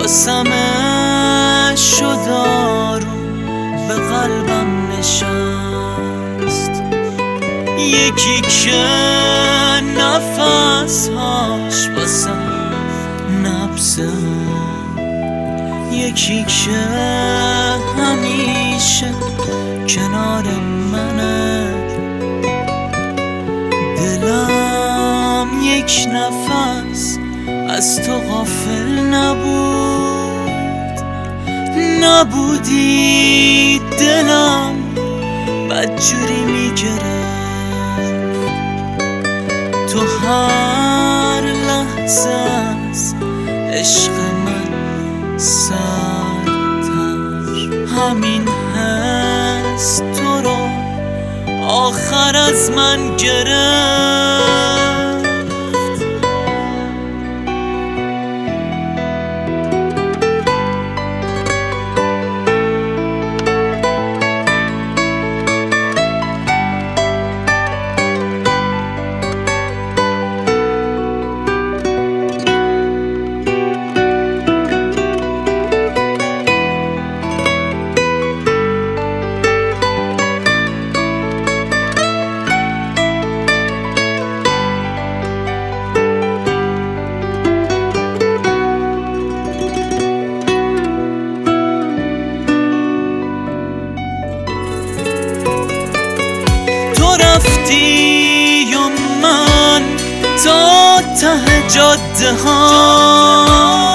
واسمه شد آروم به قلبم نشست، یکی که نفسهاش واسم نبزه، یکی که همیشه کنار منه. دلم یک نفس از تو غافل نبودی، دلم بدجوری میگرفت. تو هر لحظه از عشق من سرتر، همین حس تو رو آخر از من گرفت. رفتی و من تا ته جاده ها،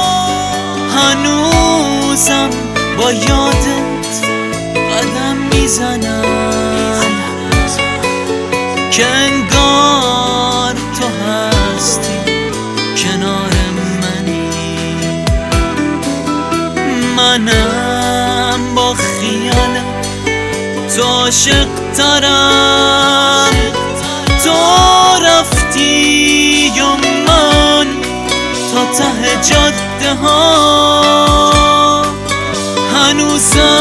هنوزم با یادت قدم میزنم، که انگار تو هستی کنار منی. منم با خیالت تو عاشق ترم، تو رفتی و من تا ته جاده ها، هنوزم